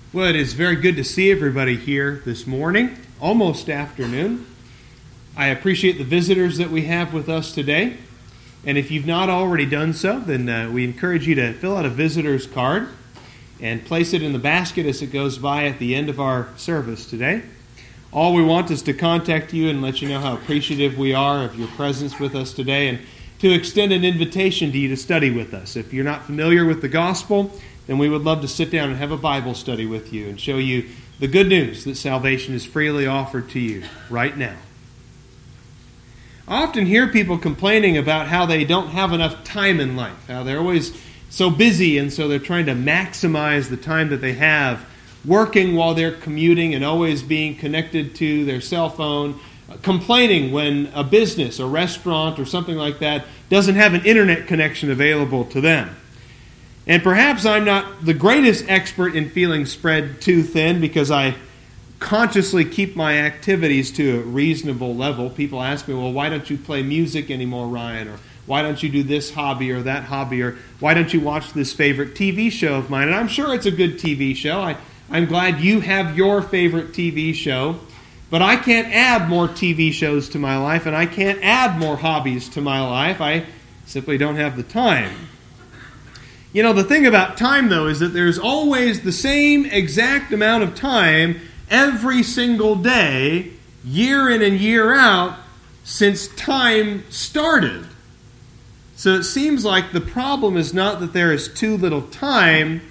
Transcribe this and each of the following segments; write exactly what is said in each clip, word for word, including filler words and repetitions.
Well, it is very good to see everybody here this morning, almost afternoon. I appreciate the visitors that we have with us today. And if you've not already done so, then uh, we encourage you to fill out a visitor's card and place it in the basket as it goes by at the end of our service today. All we want is to contact you and let you know how appreciative we are of your presence with us today and to extend an invitation to you to study with us. If you're not familiar with the gospel, then we would love to sit down and have a Bible study with you and show you the good news that salvation is freely offered to you right now. I often hear people complaining about how they don't have enough time in life, how they're always so busy, and so they're trying to maximize the time that they have working while they're commuting and always being connected to their cell phone, complaining when a business, a restaurant, or something like that doesn't have an internet connection available to them. And perhaps I'm not the greatest expert in feeling spread too thin because I consciously keep my activities to a reasonable level. People ask me, well, why don't you play music anymore, Ryan? Or why don't you do this hobby or that hobby? Or why don't you watch this favorite T V show of mine? And I'm sure it's a good T V show. I, I'm glad you have your favorite T V show. But I can't add more T V shows to my life, and I can't add more hobbies to my life. I simply don't have the time. You know, the thing about time, though, is that there's always the same exact amount of time every single day, year in and year out, since time started. So it seems like the problem is not that there is too little time,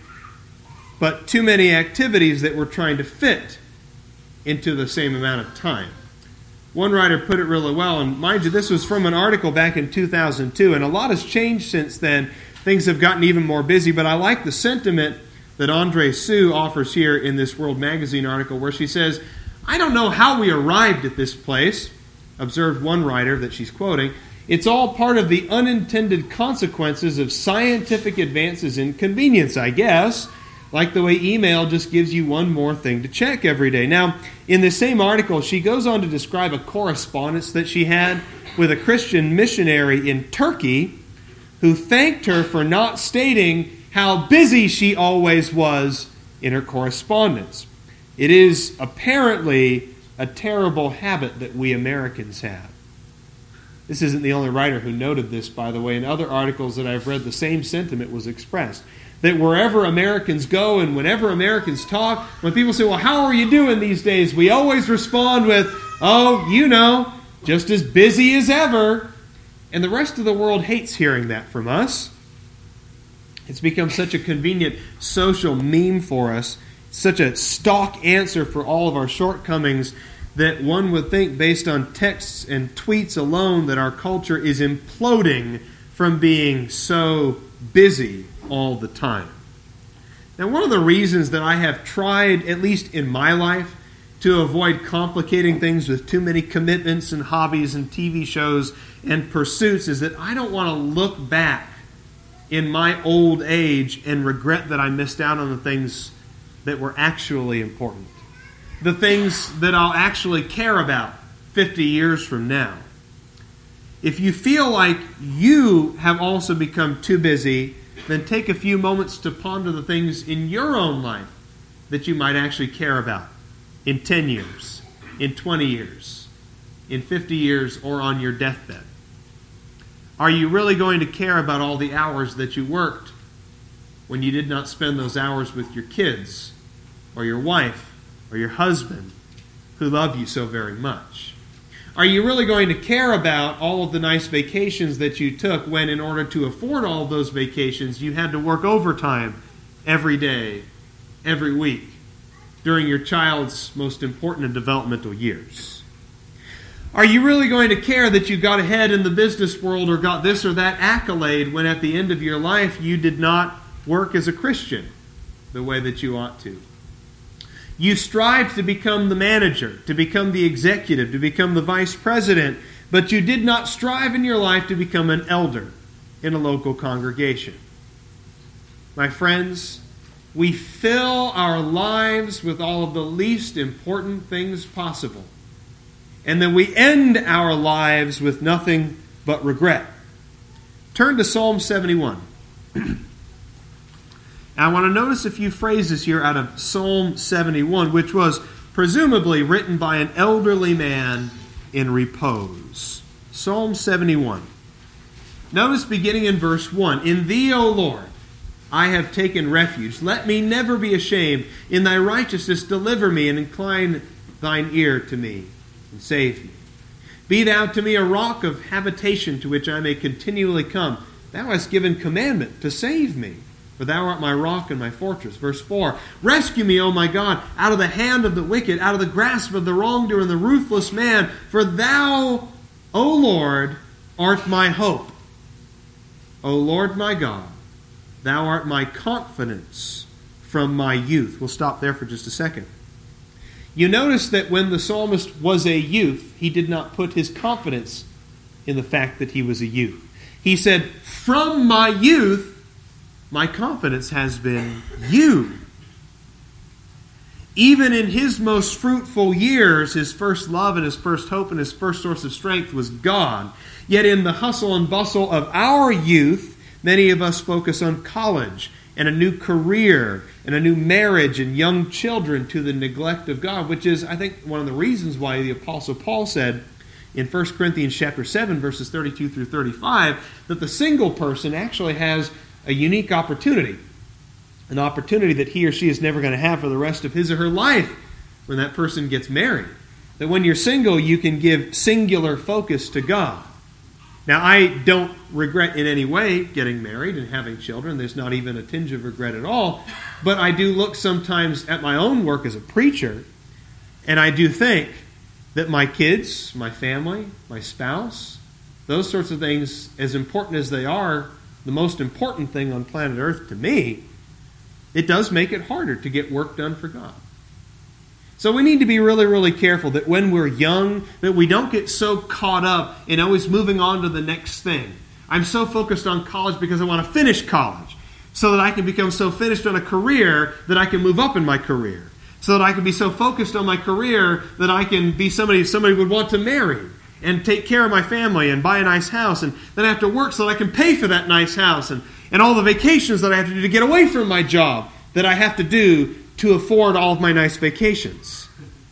but too many activities that we're trying to fit into the same amount of time. One writer put it really well, and mind you, this was from an article back in two thousand two, and a lot has changed since then. Things have gotten even more busy, but I like the sentiment that Andre Sue offers here in this World Magazine article where she says, I don't know how we arrived at this place, observed one writer that she's quoting. It's all part of the unintended consequences of scientific advances in convenience, I guess, like the way email just gives you one more thing to check every day. Now, in the same article, she goes on to describe a correspondence that she had with a Christian missionary in Turkey who thanked her for not stating how busy she always was in her correspondence. It is apparently a terrible habit that we Americans have. This isn't the only writer who noted this, by the way. In other articles that I've read, the same sentiment was expressed. That wherever Americans go and whenever Americans talk, when people say, well, how are you doing these days? We always respond with, oh, you know, just as busy as ever. And the rest of the world hates hearing that from us. It's become such a convenient social meme for us, such a stock answer for all of our shortcomings, that one would think, based on texts and tweets alone, that our culture is imploding from being so busy all the time. Now, one of the reasons that I have tried, at least in my life, to avoid complicating things with too many commitments and hobbies and T V shows and pursuits is that I don't want to look back in my old age and regret that I missed out on the things that were actually important. The things that I'll actually care about fifty years from now. If you feel like you have also become too busy, then take a few moments to ponder the things in your own life that you might actually care about in ten years, in twenty years, in fifty years, or on your deathbed. Are you really going to care about all the hours that you worked when you did not spend those hours with your kids or your wife or your husband who love you so very much? Are you really going to care about all of the nice vacations that you took when, in order to afford all of those vacations, you had to work overtime every day, every week, during your child's most important and developmental years? Are you really going to care that you got ahead in the business world or got this or that accolade when at the end of your life you did not work as a Christian the way that you ought to? You strived to become the manager, to become the executive, to become the vice president, but you did not strive in your life to become an elder in a local congregation. My friends, we fill our lives with all of the least important things possible. And then we end our lives with nothing but regret. Turn to Psalm seventy-one. And I want to notice a few phrases here out of Psalm seventy-one, which was presumably written by an elderly man in repose. Psalm seventy-one. Notice beginning in verse one, "In thee, O Lord, I have taken refuge. Let me never be ashamed. In thy righteousness deliver me, and incline thine ear to me, and save me. Be thou to me a rock of habitation to which I may continually come. Thou hast given commandment to save me, for thou art my rock and my fortress." Verse four, "Rescue me, O my God, out of the hand of the wicked, out of the grasp of the wrongdoer and the ruthless man. For thou, O Lord, art my hope. O Lord my God, thou art my confidence from my youth." We'll stop there for just a second. You notice that when the psalmist was a youth, he did not put his confidence in the fact that he was a youth. He said, "From my youth, my confidence has been you." Even in his most fruitful years, his first love and his first hope and his first source of strength was God. Yet in the hustle and bustle of our youth, many of us focus on college and a new career and a new marriage and young children to the neglect of God, which is, I think, one of the reasons why the Apostle Paul said in First Corinthians chapter seven, verses thirty-two through thirty-five, that the single person actually has a unique opportunity, an opportunity that he or she is never going to have for the rest of his or her life when that person gets married. That when you're single, you can give singular focus to God. Now, I don't regret in any way getting married and having children. There's not even a tinge of regret at all. But I do look sometimes at my own work as a preacher, and I do think that my kids, my family, my spouse, those sorts of things, as important as they are, the most important thing on planet Earth to me, it does make it harder to get work done for God. So we need to be really, really careful that when we're young, that we don't get so caught up in always moving on to the next thing. I'm so focused on college because I want to finish college, so that I can become so finished on a career that I can move up in my career, so that I can be so focused on my career that I can be somebody somebody would want to marry and take care of my family and buy a nice house, and then I have to work so that I can pay for that nice house, and, and all the vacations that I have to do to get away from my job that I have to do to afford all of my nice vacations.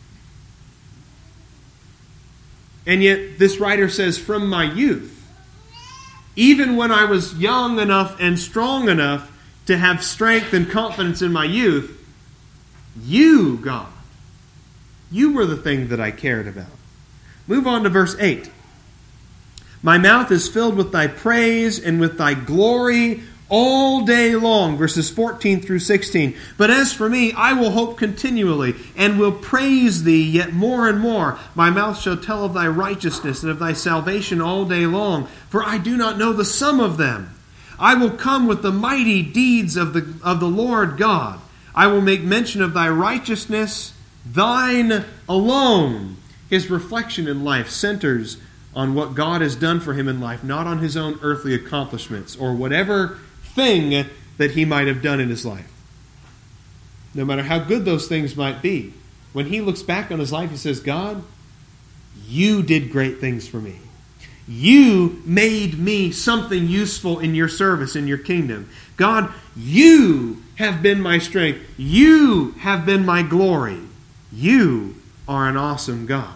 And yet this writer says, from my youth, even when I was young enough and strong enough to have strength and confidence in my youth, you, God, you were the thing that I cared about. Move on to verse eight. "My mouth is filled with thy praise and with thy glory all day long." Verses fourteen through sixteen. "But as for me, I will hope continually and will praise thee yet more and more. My mouth shall tell of thy righteousness and of thy salvation all day long, for I do not know the sum of them. I will come with the mighty deeds of the, of the Lord God. I will make mention of thy righteousness, thine alone." His reflection in life centers on what God has done for him in life, not on his own earthly accomplishments or whatever thing that he might have done in his life. No matter how good those things might be, when he looks back on his life, he says, "God, you did great things for me. You made me something useful in your service, in your kingdom. God, you have been my strength. You have been my glory. You are an awesome God."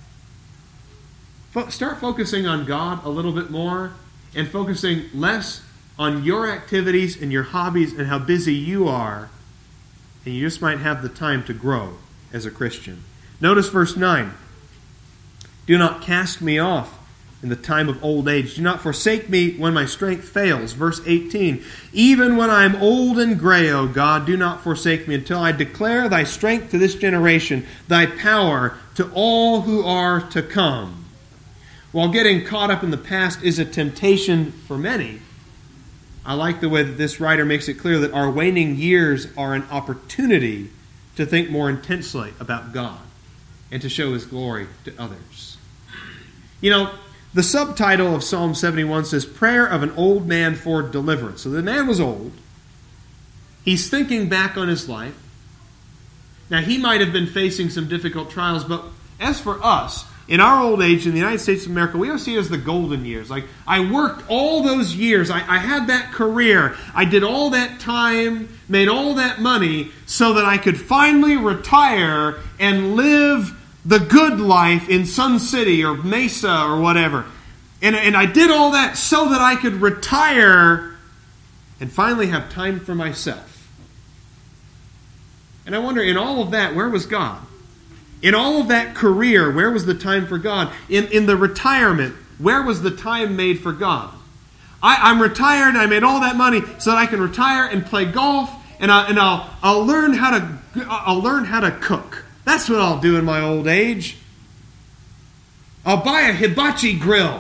Start focusing on God a little bit more and focusing less on your activities and your hobbies and how busy you are, and you just might have the time to grow as a Christian. Notice verse nine. "Do not cast me off in the time of old age. Do not forsake me when my strength fails." Verse eighteen. "Even when I am old and gray, O God, do not forsake me until I declare thy strength to this generation, thy power to all who are to come." While getting caught up in the past is a temptation for many, I like the way that this writer makes it clear that our waning years are an opportunity to think more intensely about God and to show his glory to others. You know, the subtitle of Psalm seventy-one says, "Prayer of an Old Man for Deliverance." So the man was old. He's thinking back on his life. Now, he might have been facing some difficult trials, but as for us, in our old age in the United States of America, we always see it as the golden years. Like, I worked all those years. I, I had that career. I did all that time, made all that money so that I could finally retire and live the good life in Sun City or Mesa or whatever. And, and I did all that so that I could retire and finally have time for myself. And I wonder, in all of that, where was God? In all of that career, where was the time for God? In, in the retirement, where was the time made for God? I, I'm retired, I made all that money so that I can retire and play golf, and, I, and I'll, I'll, learn how to, I'll learn how to cook. That's what I'll do in my old age. I'll buy a hibachi grill.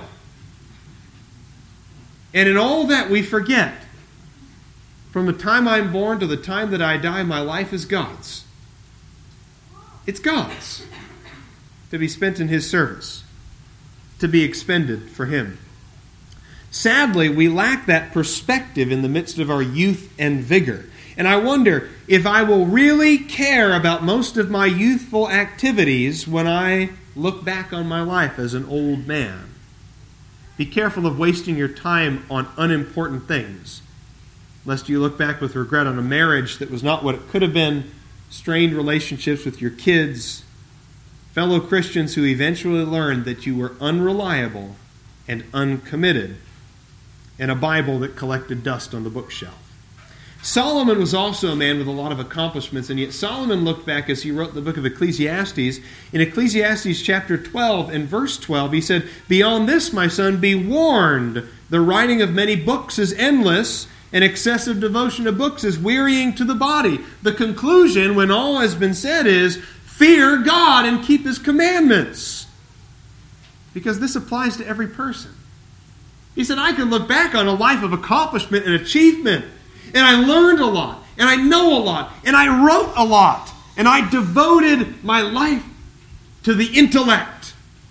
And in all that, we forget. From the time I'm born to the time that I die, my life is God's. It's God's. To be spent in His service. To be expended for Him. Sadly, we lack that perspective in the midst of our youth and vigor. And I wonder if I will really care about most of my youthful activities when I look back on my life as an old man. Be careful of wasting your time on unimportant things, lest you look back with regret on a marriage that was not what it could have been, strained relationships with your kids, fellow Christians who eventually learned that you were unreliable and uncommitted, and a Bible that collected dust on the bookshelf. Solomon was also a man with a lot of accomplishments, and yet Solomon looked back as he wrote the book of Ecclesiastes. In Ecclesiastes chapter twelve and verse twelve, he said, "Beyond this, my son, be warned. The writing of many books is endless, and excessive devotion to books is wearying to the body." The conclusion, when all has been said, is fear God and keep His commandments. Because this applies to every person. He said, I can look back on a life of accomplishment and achievement, and I learned a lot, and I know a lot, and I wrote a lot, and I devoted my life to the intellect.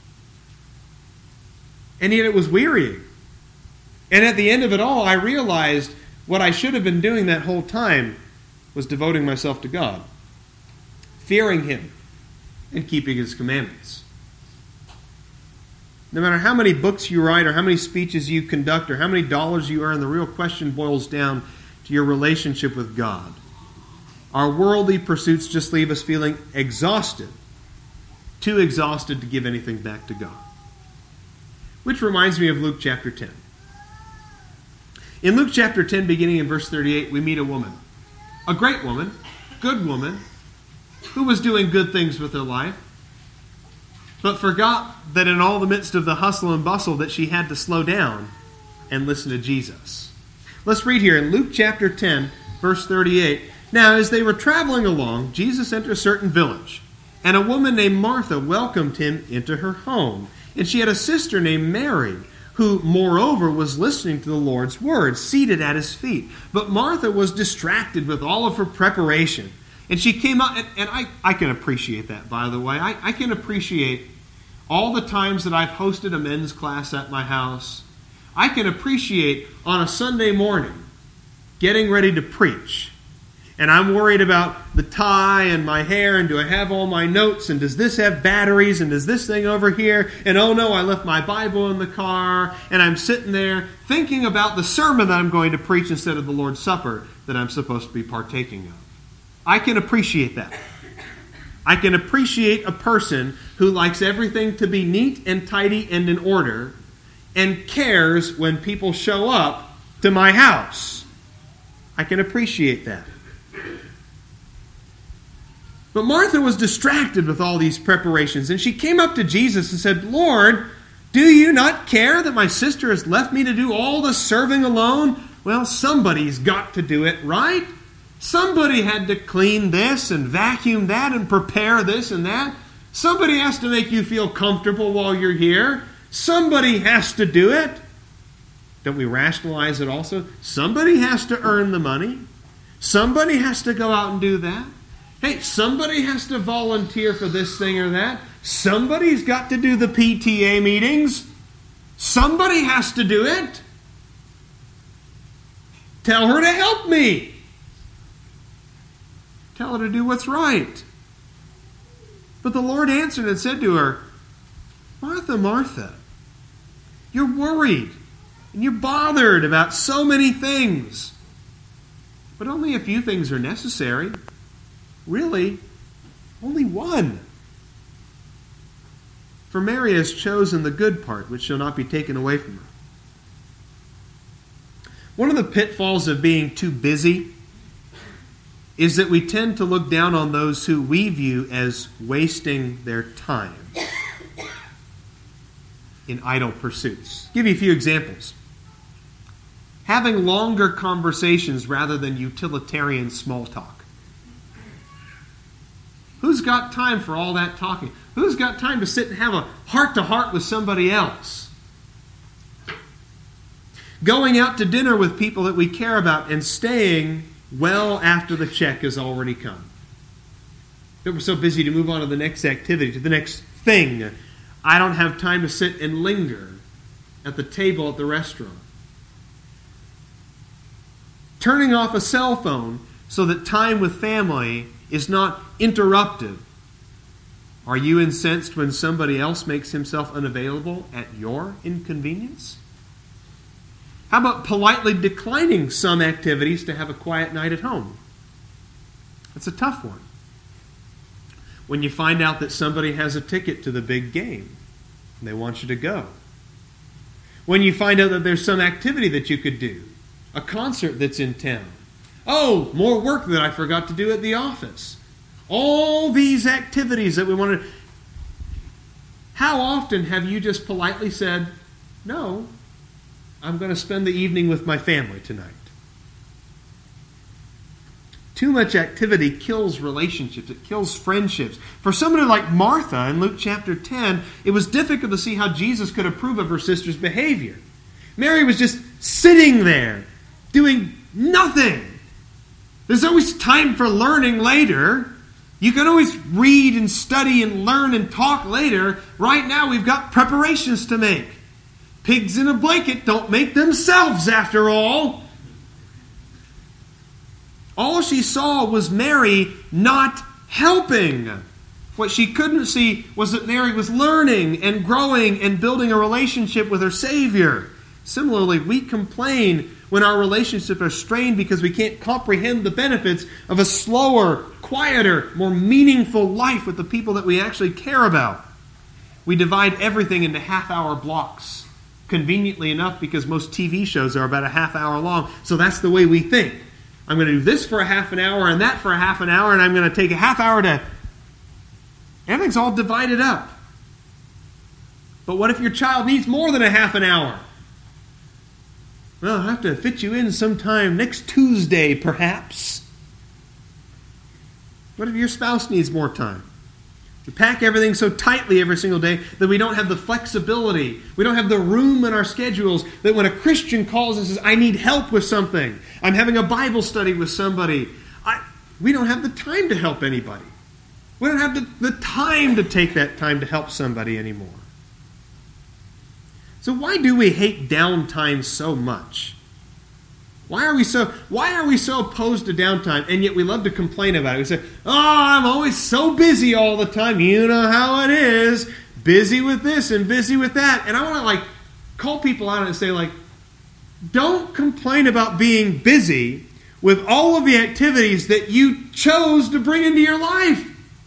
And yet it was wearying. And at the end of it all, I realized what I should have been doing that whole time was devoting myself to God, fearing Him, and keeping His commandments. No matter how many books you write, or how many speeches you conduct, or how many dollars you earn, the real question boils down to your relationship with God. Our worldly pursuits just leave us feeling exhausted, too exhausted to give anything back to God. Which reminds me of Luke chapter ten. In Luke chapter ten, beginning in verse thirty-eight, we meet a woman. A great woman, good woman, who was doing good things with her life, but forgot that in all the midst of the hustle and bustle that she had to slow down and listen to Jesus. Let's read here in Luke chapter ten, verse thirty-eight. Now, as they were traveling along, Jesus entered a certain village, and a woman named Martha welcomed Him into her home. And she had a sister named Mary, who, moreover, was listening to the Lord's word, seated at His feet. But Martha was distracted with all of her preparation. And she came out, and, and I, I can appreciate that, by the way. I, I can appreciate all the times that I've hosted a men's class at my house. I can appreciate on a Sunday morning getting ready to preach. And I'm worried about the tie and my hair, and do I have all my notes, and does this have batteries, and does this thing over here, and oh no, I left my Bible in the car, and I'm sitting there thinking about the sermon that I'm going to preach instead of the Lord's Supper that I'm supposed to be partaking of. I can appreciate that. I can appreciate a person who likes everything to be neat and tidy and in order, and cares when people show up to my house. I can appreciate that. But Martha was distracted with all these preparations, and she came up to Jesus and said, Lord, do you not care that my sister has left me to do all the serving alone? Well, somebody's got to do it, right? Somebody had to clean this and vacuum that and prepare this and that. Somebody has to make you feel comfortable while you're here. Somebody has to do it. Don't we rationalize it also? Somebody has to earn the money. Somebody has to go out and do that. Hey, somebody has to volunteer for this thing or that. Somebody's got to do the P T A meetings. Somebody has to do it. Tell her to help me. Tell her to do what's right. But the Lord answered and said to her, Martha, Martha, you're worried and you're bothered about so many things. But only a few things are necessary. Really, only one. For Mary has chosen the good part, which shall not be taken away from her. One of the pitfalls of being too busy is that we tend to look down on those who we view as wasting their time in idle pursuits. I'll give you a few examples. Having longer conversations rather than utilitarian small talk. Who's got time for all that talking? Who's got time to sit and have a heart-to-heart with somebody else? Going out to dinner with people that we care about and staying well after the check has already come. That we're so busy to move on to the next activity, to the next thing. I don't have time to sit and linger at the table at the restaurant. Turning off a cell phone so that time with family is not interrupted. Are you incensed when somebody else makes himself unavailable at your inconvenience? How about politely declining some activities to have a quiet night at home? That's a tough one. When you find out that somebody has a ticket to the big game and they want you to go. When you find out that there's some activity that you could do, a concert that's in town. Oh, more work that I forgot to do at the office. All these activities that we want to... How often have you just politely said, no, I'm going to spend the evening with my family tonight? Too much activity kills relationships. It kills friendships. For somebody like Martha in Luke chapter ten, it was difficult to see how Jesus could approve of her sister's behavior. Mary was just sitting there, doing nothing. There's always time for learning later. You can always read and study and learn and talk later. Right now we've got preparations to make. Pigs in a blanket don't make themselves, after all. All she saw was Mary not helping. What she couldn't see was that Mary was learning and growing and building a relationship with her Savior. Similarly, we complain when our relationships are strained because we can't comprehend the benefits of a slower, quieter, more meaningful life with the people that we actually care about. We divide everything into half-hour blocks. Conveniently enough, because most T V shows are about a half hour long, so that's the way we think. I'm going to do this for a half an hour and that for a half an hour, and I'm going to take a half hour to... Everything's all divided up. But what if your child needs more than a half an hour? Well, I'll have to fit you in sometime next Tuesday, perhaps. What if your spouse needs more time? We pack everything so tightly every single day that we don't have the flexibility. We don't have the room in our schedules that when a Christian calls and says, I need help with something, I'm having a Bible study with somebody, I, we don't have the time to help anybody. We don't have the, the time to take that time to help somebody anymore. So why do we hate downtime so much? Why are we so why are we so opposed to downtime, and yet we love to complain about it? We say, oh, I'm always so busy all the time. You know how it is. Busy with this and busy with that. And I want to like call people out and say, like, don't complain about being busy with all of the activities that you chose to bring into your life.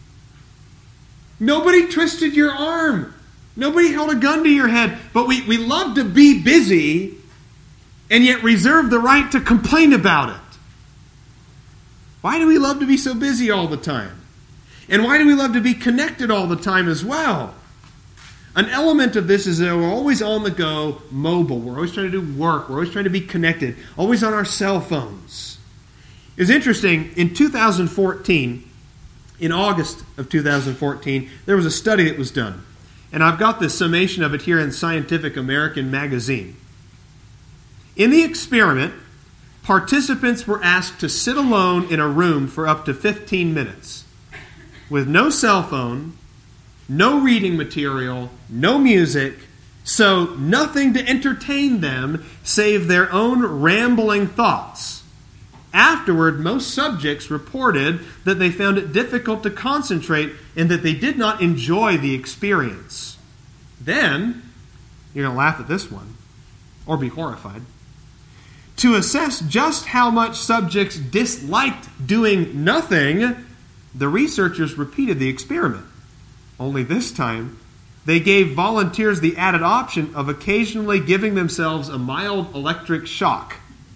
Nobody twisted your arm. Nobody held a gun to your head. But we, we love to be busy and yet reserve the right to complain about it. Why do we love to be so busy all the time? And why do we love to be connected all the time as well? An element of this is that we're always on the go, mobile. We're always trying to do work. We're always trying to be connected. Always on our cell phones. It was interesting, in two thousand fourteen, in August of two thousand fourteen, there was a study that was done. And I've got the summation of it here in Scientific American magazine. In the experiment, participants were asked to sit alone in a room for up to fifteen minutes with no cell phone, no reading material, no music, so nothing to entertain them save their own rambling thoughts. Afterward, most subjects reported that they found it difficult to concentrate and that they did not enjoy the experience. Then, you're going to laugh at this one, or be horrified. To assess just how much subjects disliked doing nothing, the researchers repeated the experiment. Only this time, they gave volunteers the added option of occasionally giving themselves a mild electric shock.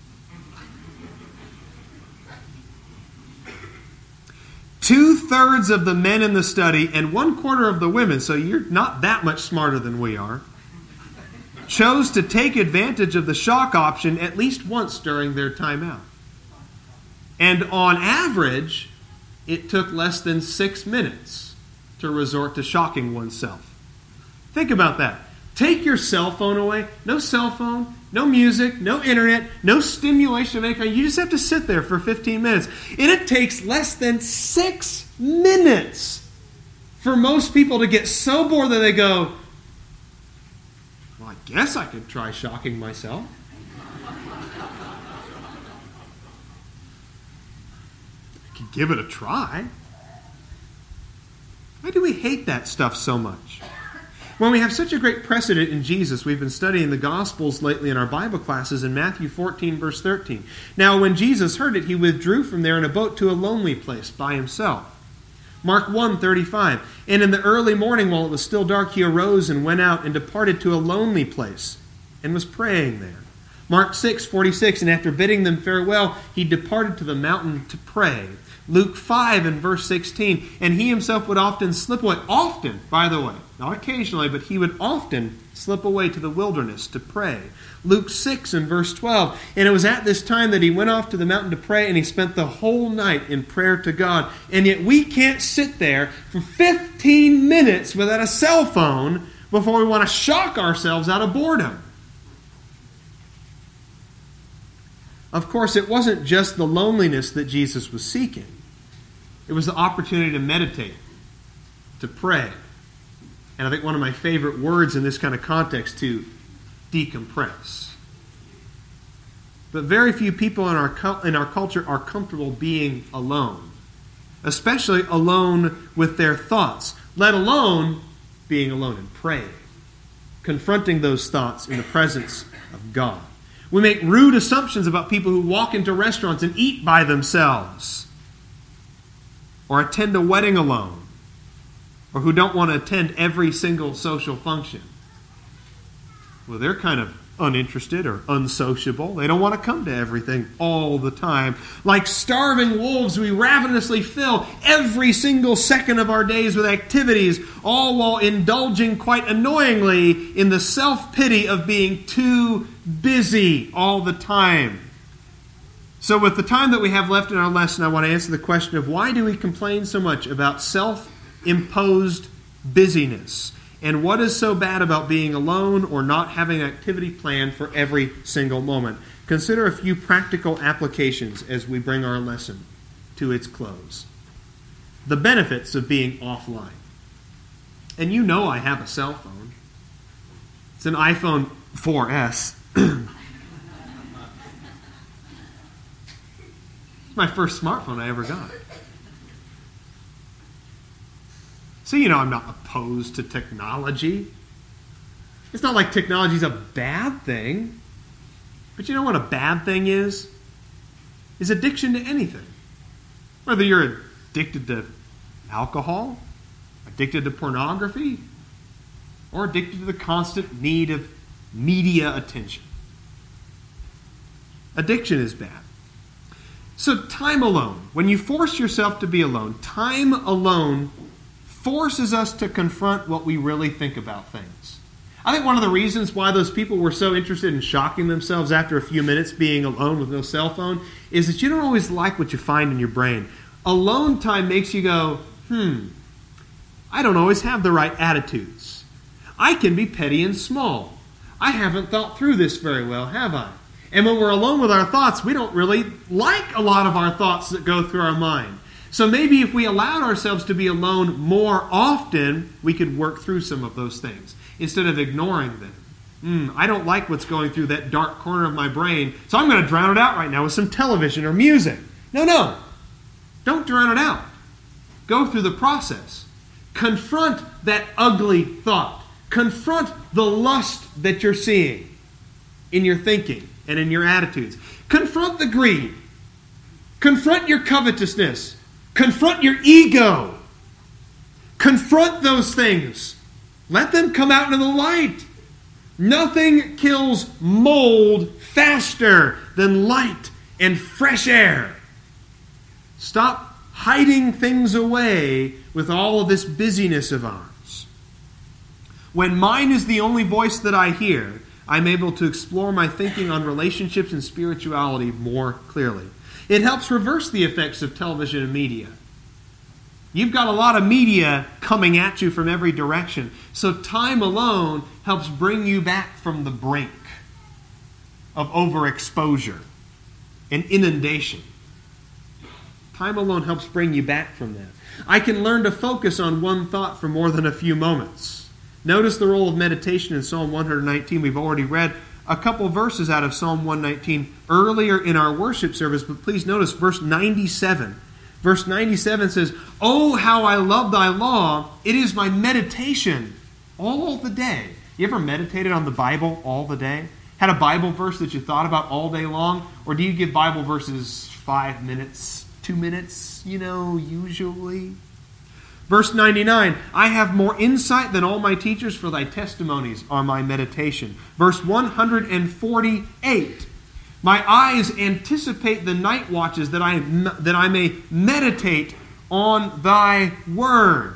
Two-thirds of the men in the study and one-quarter of the women, so you're not that much smarter than we are, chose to take advantage of the shock option at least once during their time out. And on average, it took less than six minutes to resort to shocking oneself. Think about that. Take your cell phone away. No cell phone, no music, no internet, no stimulation of any kind. You just have to sit there for fifteen minutes. And it takes less than six minutes for most people to get so bored that they go, well, I guess I could try shocking myself. I could give it a try. Why do we hate that stuff so much? When we have such a great precedent in Jesus, we've been studying the Gospels lately in our Bible classes in Matthew fourteen, verse thirteen. Now, when Jesus heard it, he withdrew from there in a boat to a lonely place by himself. Mark one, thirty-five. And in the early morning, while it was still dark, he arose and went out and departed to a lonely place and was praying there. Mark six, forty-six. And after bidding them farewell, he departed to the mountain to pray. Luke five and verse sixteen, and he himself would often slip away, often, by the way, not occasionally, but he would often slip away to the wilderness to pray. Luke six and verse twelve, and it was at this time that he went off to the mountain to pray, and he spent the whole night in prayer to God. And yet we can't sit there for fifteen minutes without a cell phone before we want to shock ourselves out of boredom. Of course, it wasn't just the loneliness that Jesus was seeking. It was the opportunity to meditate, to pray. And I think one of my favorite words in this kind of context, to decompress. But very few people in our in our culture are comfortable being alone, especially alone with their thoughts, let alone being alone and praying, confronting those thoughts in the presence of God. We make rude assumptions about people who walk into restaurants and eat by themselves, or attend a wedding alone, or who don't want to attend every single social function. Well, they're kind of uninterested or unsociable. They don't want to come to everything all the time. Like starving wolves, we ravenously fill every single second of our days with activities, all while indulging quite annoyingly in the self-pity of being too busy all the time. So with the time that we have left in our lesson, I want to answer the question of why do we complain so much about self-imposed busyness? And what is so bad about being alone or not having an activity planned for every single moment? Consider a few practical applications as we bring our lesson to its close. The benefits of being offline. And you know I have a cell phone. It's an iPhone four S. It's my first smartphone I ever got. So, you know, I'm not opposed to technology. It's not like technology is a bad thing. But you know what a bad thing is? Is addiction to anything. Whether you're addicted to alcohol, addicted to pornography, or addicted to the constant need of media attention. Addiction is bad. So time alone. When you force yourself to be alone, time alone forces us to confront what we really think about things. I think one of the reasons why those people were so interested in shocking themselves after a few minutes being alone with no cell phone is that you don't always like what you find in your brain. Alone time makes you go, hmm, I don't always have the right attitudes. I can be petty and small. I haven't thought through this very well, have I? And when we're alone with our thoughts, we don't really like a lot of our thoughts that go through our mind. So maybe if we allowed ourselves to be alone more often, we could work through some of those things instead of ignoring them. Mm, I don't like what's going through that dark corner of my brain, so I'm going to drown it out right now with some television or music. No, no. Don't drown it out. Go through the process. Confront that ugly thought. Confront the lust that you're seeing in your thinking and in your attitudes. Confront the greed. Confront your covetousness. Confront your ego. Confront those things. Let them come out into the light. Nothing kills mold faster than light and fresh air. Stop hiding things away with all of this busyness of ours. When mine is the only voice that I hear, I'm able to explore my thinking on relationships and spirituality more clearly. It helps reverse the effects of television and media. You've got a lot of media coming at you from every direction. So time alone helps bring you back from the brink of overexposure and inundation. Time alone helps bring you back from that. I can learn to focus on one thought for more than a few moments. Notice the role of meditation in Psalm one nineteen. We've already read a couple verses out of Psalm one nineteen earlier in our worship service, but please notice verse ninety-seven. Verse ninety-seven says, "Oh, how I love thy law. It is my meditation all the day." You ever meditated on the Bible all the day? Had a Bible verse that you thought about all day long? Or do you give Bible verses five minutes, two minutes, you know, usually? Verse ninety-nine, "I have more insight than all my teachers, for thy testimonies are my meditation." Verse one forty-eight, "My eyes anticipate the night watches, that I, that I may meditate on thy word."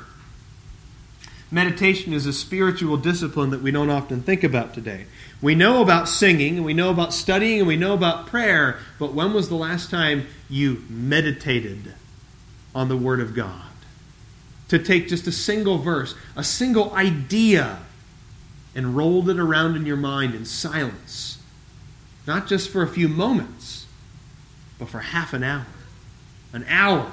Meditation is a spiritual discipline that we don't often think about today. We know about singing, and we know about studying, and we know about prayer, but when was the last time you meditated on the Word of God? To take just a single verse, a single idea, and rolled it around in your mind in silence. Not just for a few moments, but for half an hour, an hour.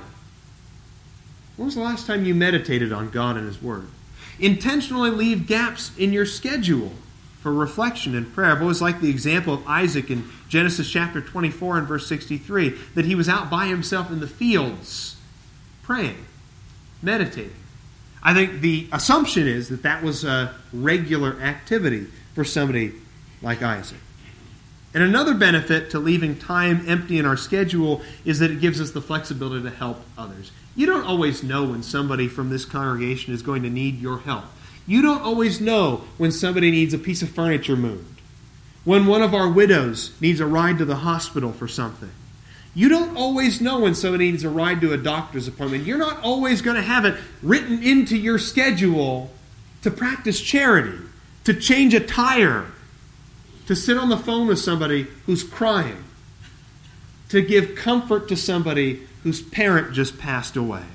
When was the last time you meditated on God and His Word? Intentionally leave gaps in your schedule for reflection and prayer. I've always liked the example of Isaac in Genesis chapter twenty-four and verse sixty-three, that he was out by himself in the fields praying, meditating. I think the assumption is that that was a regular activity for somebody like Isaac. And another benefit to leaving time empty in our schedule is that it gives us the flexibility to help others. You don't always know when somebody from this congregation is going to need your help. You don't always know when somebody needs a piece of furniture moved, when one of our widows needs a ride to the hospital for something. You don't always know when somebody needs a ride to a doctor's appointment. You're not always going to have it written into your schedule to practice charity, to change a tire, to sit on the phone with somebody who's crying, to give comfort to somebody whose parent just passed away,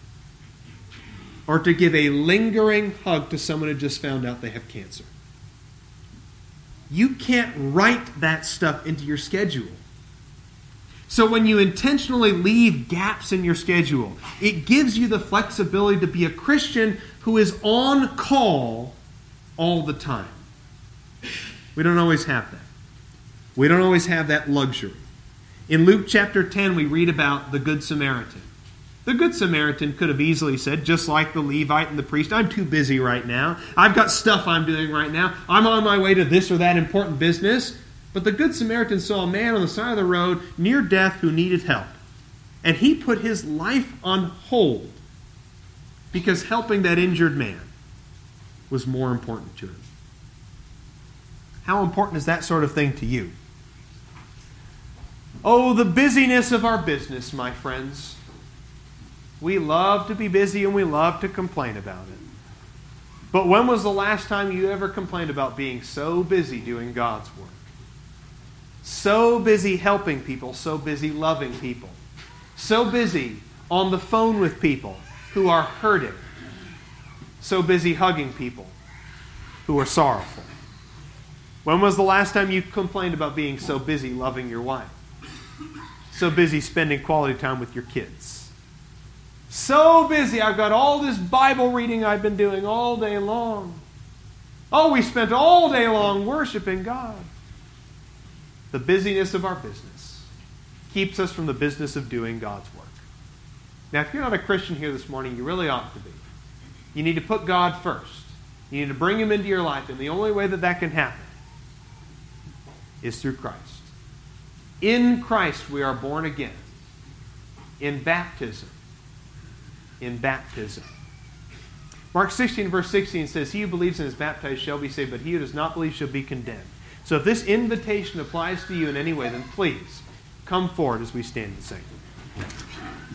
or to give a lingering hug to someone who just found out they have cancer. You can't write that stuff into your schedule. So when you intentionally leave gaps in your schedule, it gives you the flexibility to be a Christian who is on call all the time. We don't always have that. We don't always have that luxury. In Luke chapter ten, we read about the Good Samaritan. The Good Samaritan could have easily said, just like the Levite and the priest, "I'm too busy right now. I've got stuff I'm doing right now. I'm on my way to this or that important business." But the Good Samaritan saw a man on the side of the road near death who needed help. And he put his life on hold because helping that injured man was more important to him. How important is that sort of thing to you? Oh, the busyness of our business, my friends. We love to be busy and we love to complain about it. But when was the last time you ever complained about being so busy doing God's work? So busy helping people, so busy loving people. So busy on the phone with people who are hurting. So busy hugging people who are sorrowful. When was the last time you complained about being so busy loving your wife? So busy spending quality time with your kids. So busy, I've got all this Bible reading I've been doing all day long. Oh, we spent all day long worshiping God. The busyness of our business keeps us from the business of doing God's work. Now, if you're not a Christian here this morning, you really ought to be. You need to put God first. You need to bring Him into your life, and the only way that that can happen is through Christ. In Christ we are born again. In baptism. In baptism. Mark sixteen, verse sixteen says, "He who believes and is baptized shall be saved, but he who does not believe shall be condemned." So if this invitation applies to you in any way, then please come forward as we stand and sing.